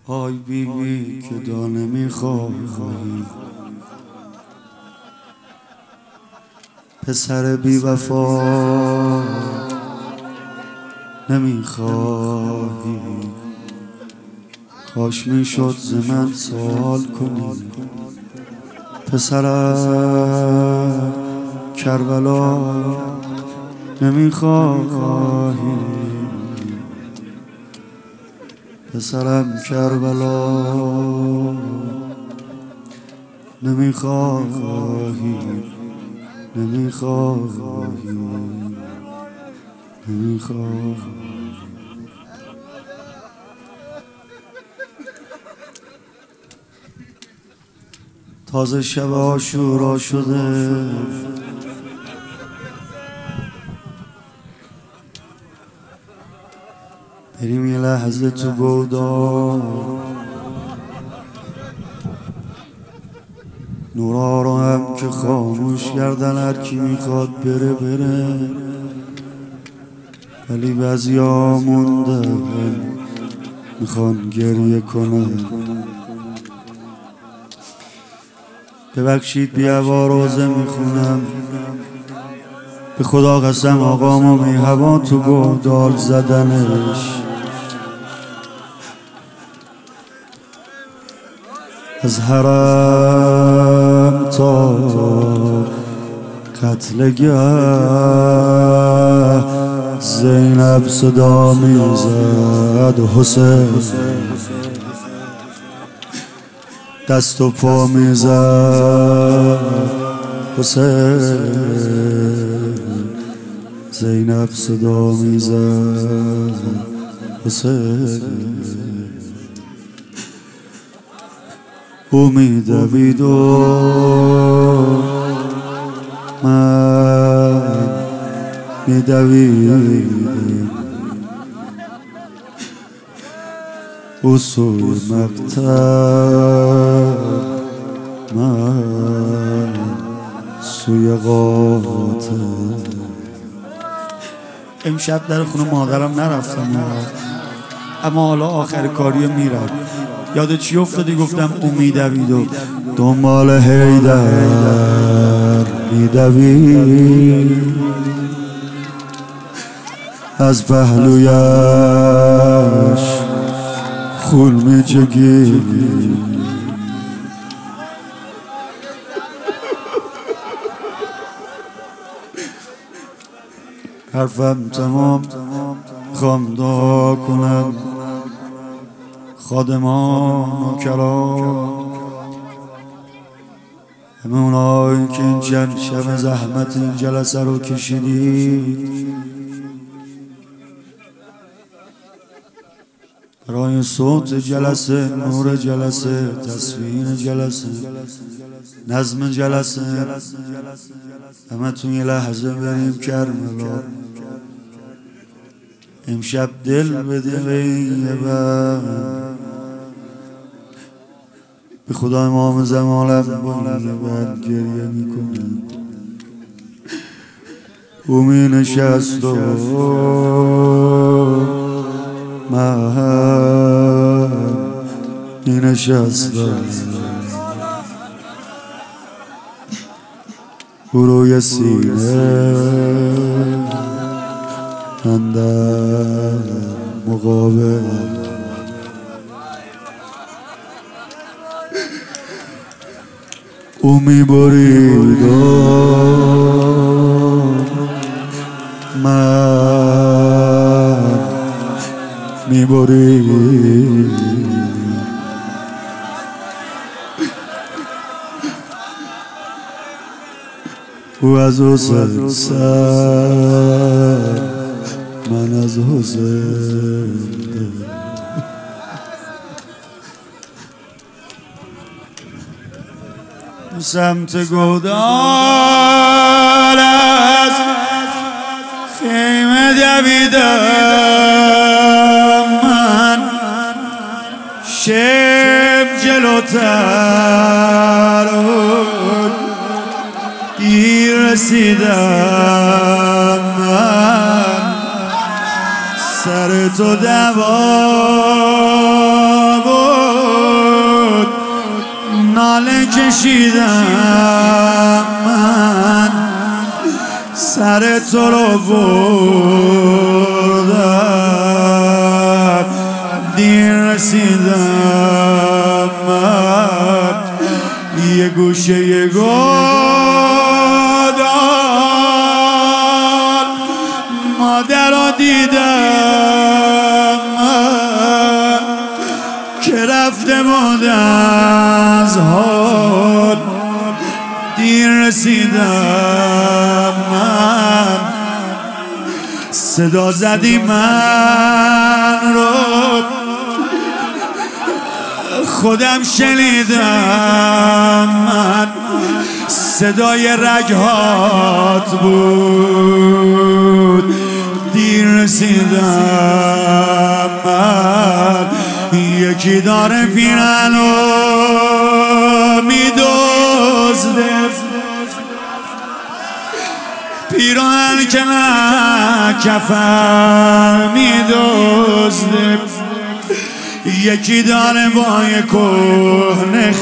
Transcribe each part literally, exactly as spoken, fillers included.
آی بی بی که دانه میخوایی، پسر بی وفا نمیخواهی. کاش میشد ز من سوال کنی، پسرم کربلا نمیخواهی، پسرم کربلا نمیخواهی، نمیخواهی، نمیخواهی. تازه شب عاشورا شده، بریم یه لحظه تو گودال، نورا رو هم که خاموش کردن، هر کی میخواد بره بره، ولی بعضیا مونده میخوان گریه کنن. ببخشید بی هوا روزه میخونم، به خدا قسم آقامو بی هوا تو گودال زدنش، از حرم تا قتلگه زینب صدا میزد، حسین دست و پا میزد، حسین زینب صدا میزد، حسین او میدوید و من میدویدم، او سوی مقتل من سوی قاتل. امشب در خونه مادرم نرفتم، اما حالا آخر کاری میرم. یاد چی افتادی؟ گفتم او میدوید و دنبال حیدر میدوید، از پهلویش خون میچکید، حرفم تمام خوام دعا کنم خادمان و کرام، همه اونایی که این چند شب زحمت این جلسه رو کشیدید، برای صوت جلسه، نور جلسه، تصویر جلسه، نظم جلسه، همه تو یه لحظه بریم کربلا. امشب دل بده به این یه بر، به خدا امام زمانم با یه بر گریه میکنه. او می نشست و من می نشستم، او روی سینه من در مقابل، او می برید و من می برید، او از حسین سر، من از حسین سمت گودال از خیمه دویدم من، شب جلوتر دیر رسیدم من، سر تو دوام کشیدم من سر تو رو بردم دیر رسیدم من یه گوشه یه گودال مادر رو دیدم من که رفته بود از حال دیر رسیدم من صدا زدی من رو خودم شنیدم من صدای رگهات بود دیر رسیدم من یکی داره پیرنو میدزده پیراهن که نه کفن میدزده یکی داره با یه کهنه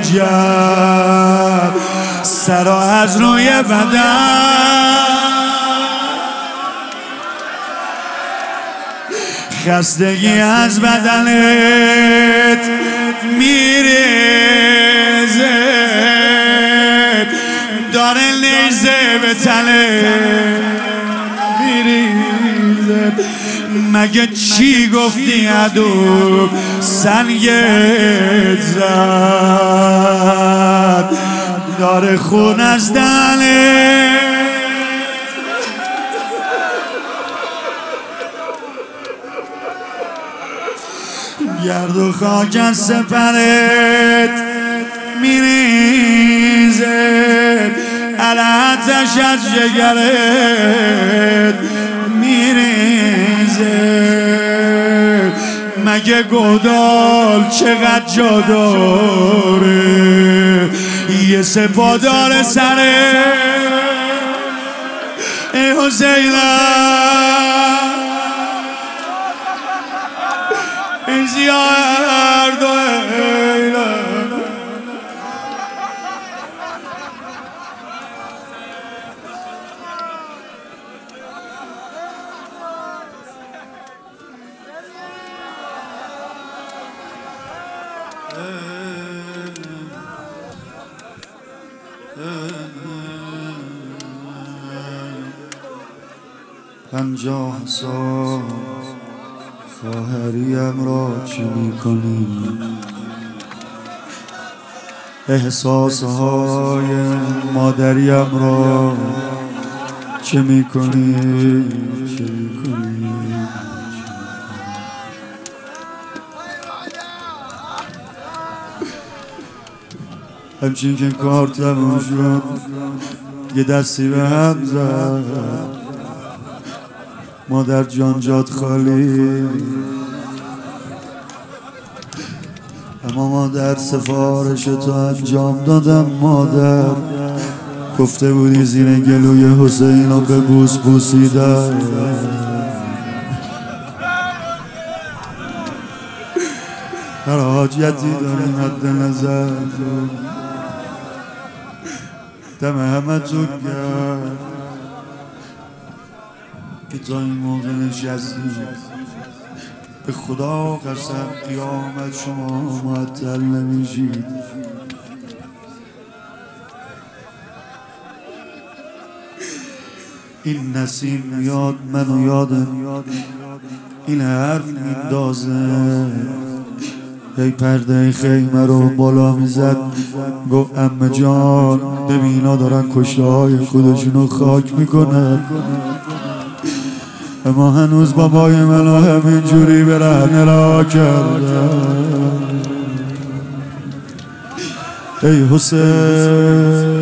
خنجر سرا از روی بدن خستگی از بدنت میریزه داره نیزه به تنت میریزه مگه چی گفتی عدو سنگت زد داره خون از دهنت گرد و خاک از سپرت میریزه علتش از جگرت میریزه مگه گودال چقدر جا داره یه سپادار سره ای حسینم ای زیاد و پنجاه سال خواهریم را چه میکنی احساسهای مادریم را چه میکنی چه میکنی همچین که کار تموم شد یه دستی به هم زد مادر جان جات خالی اما مادر سفارش تو انجام دادم مادر گفته بودی زیر گلوی حسین رو به بوس بوسیدم هر حاجتی داری مد نظر دم همه تو گرد که تا این موقع نشستی به خدا قسم قیامت شما معطل نمیشید این نسیم میاد منو یادم این حرف میندازه ای پرده خیمه رو بالا میزد گو عمه جان ببینا دارن کشته های خودشونو خاک میکنن اما هنوز بابای منو همینجوری به رهنه را کردن ای حسین